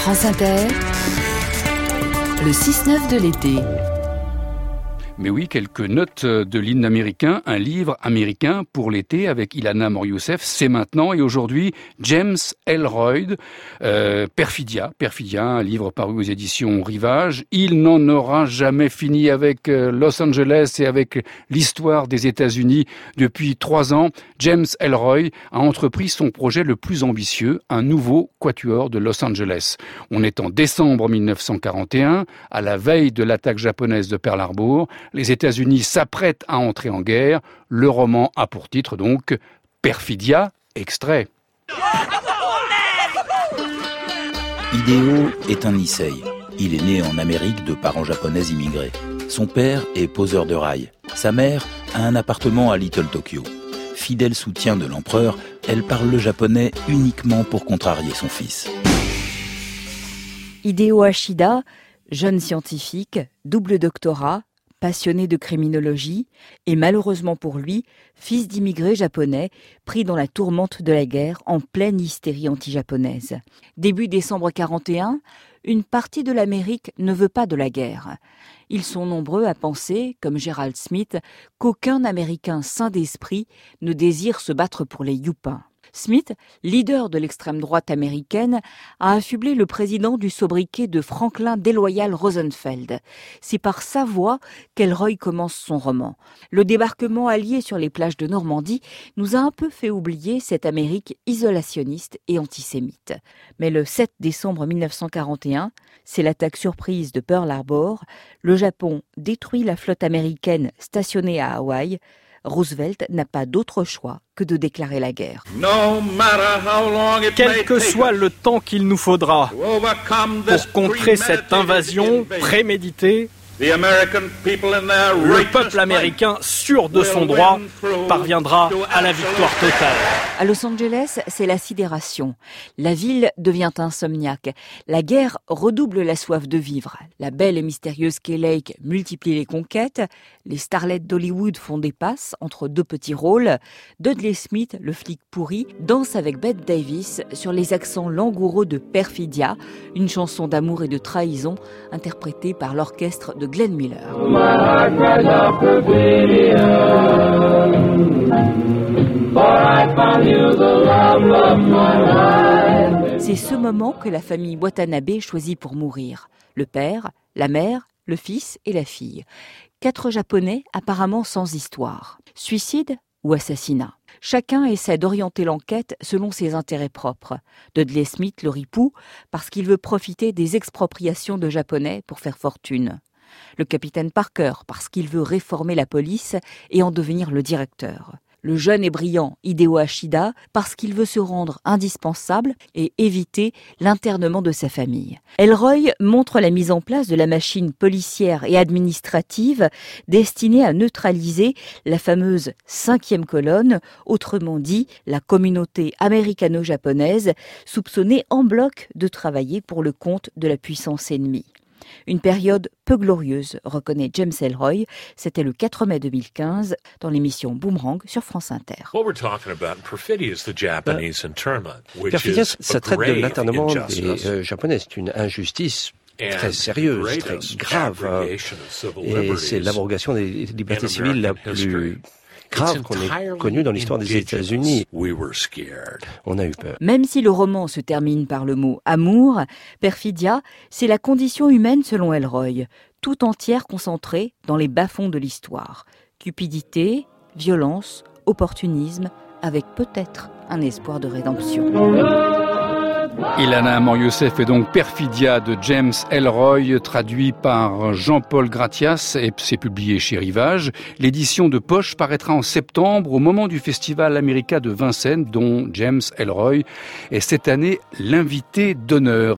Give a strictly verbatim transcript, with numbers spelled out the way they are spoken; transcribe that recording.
France Inter, le six neuf de l'été. Mais oui, quelques notes de l'hymne américain, un livre américain pour l'été avec Ilana Mor-Youssef, c'est maintenant. Et aujourd'hui, James Ellroy, euh, Perfidia, Perfidia, un livre paru aux éditions Rivage. Il n'en aura jamais fini avec Los Angeles et avec l'histoire des États-Unis. Depuis trois ans, James Ellroy a entrepris son projet le plus ambitieux, un nouveau quatuor de Los Angeles. On est en décembre mille neuf cent quarante et un, à la veille de l'attaque japonaise de Pearl Harbor. Les États-Unis s'apprêtent à entrer en guerre. Le roman a pour titre donc Perfidia, extrait. Hideo est un Issei. Il est né en Amérique de parents japonais immigrés. Son père est poseur de rails. Sa mère a un appartement à Little Tokyo. Fidèle soutien de l'empereur, elle parle le japonais uniquement pour contrarier son fils. Hideo Ashida, jeune scientifique, double doctorat, passionné de criminologie et malheureusement pour lui, fils d'immigrés japonais pris dans la tourmente de la guerre en pleine hystérie anti-japonaise. Début décembre quarante et un, une partie de l'Amérique ne veut pas de la guerre. Ils sont nombreux à penser, comme Gerald Smith, qu'aucun Américain sain d'esprit ne désire se battre pour les Youpins. Smith, leader de l'extrême droite américaine, a affublé le président du sobriquet de Franklin déloyal Roosevelt. C'est par sa voix qu'Ellroy commence son roman. Le débarquement allié sur les plages de Normandie nous a un peu fait oublier cette Amérique isolationniste et antisémite. Mais le sept décembre mille neuf cent quarante et un, c'est l'attaque surprise de Pearl Harbor. Le Japon détruit la flotte américaine stationnée à Hawaï. Roosevelt n'a pas d'autre choix que de déclarer la guerre. Quel que soit le temps qu'il nous faudra pour contrer cette invasion préméditée, le peuple américain, sûr de son droit, parviendra à la victoire totale. À Los Angeles, c'est la sidération. La ville devient insomniaque. La guerre redouble la soif de vivre. La belle et mystérieuse Kay Lake multiplie les conquêtes. Les starlets d'Hollywood font des passes entre deux petits rôles. Dudley Smith, le flic pourri, danse avec Bette Davis sur les accents langoureux de Perfidia, une chanson d'amour et de trahison interprétée par l'orchestre de Glenn Miller. C'est ce moment que la famille Watanabe choisit pour mourir. Le père, la mère, le fils et la fille. Quatre Japonais apparemment sans histoire. Suicide ou assassinat. Chacun essaie d'orienter l'enquête selon ses intérêts propres. Dudley Smith le ripoux parce qu'il veut profiter des expropriations de Japonais pour faire fortune. Le capitaine Parker parce qu'il veut réformer la police et en devenir le directeur. Le jeune et brillant Hideo Ashida parce qu'il veut se rendre indispensable et éviter l'internement de sa famille. Ellroy montre la mise en place de la machine policière et administrative destinée à neutraliser la fameuse cinquième colonne, autrement dit la communauté américano-japonaise, soupçonnée en bloc de travailler pour le compte de la puissance ennemie. Une période peu glorieuse, reconnaît James Ellroy. C'était le quatre mai deux mille quinze dans l'émission Boomerang sur France Inter. Perfidia, ça traite de l'internement des euh, Japonais. C'est une injustice très sérieuse, très grave. Hein. Et c'est l'abrogation des libertés civiles la plus grave qu'on ait connue dans l'histoire des États-Unis. On a eu peur. Même si le roman se termine par le mot « amour », Perfidia, c'est la condition humaine selon Ellroy, tout entière concentrée dans les bas-fonds de l'histoire. Cupidité, violence, opportunisme, avec peut-être un espoir de rédemption. Ilana Mor-Youssef est donc Perfidia de James Ellroy, traduit par Jean-Paul Gratias et c'est publié chez Rivage. L'édition de poche paraîtra en septembre au moment du Festival America de Vincennes dont James Ellroy est cette année l'invité d'honneur.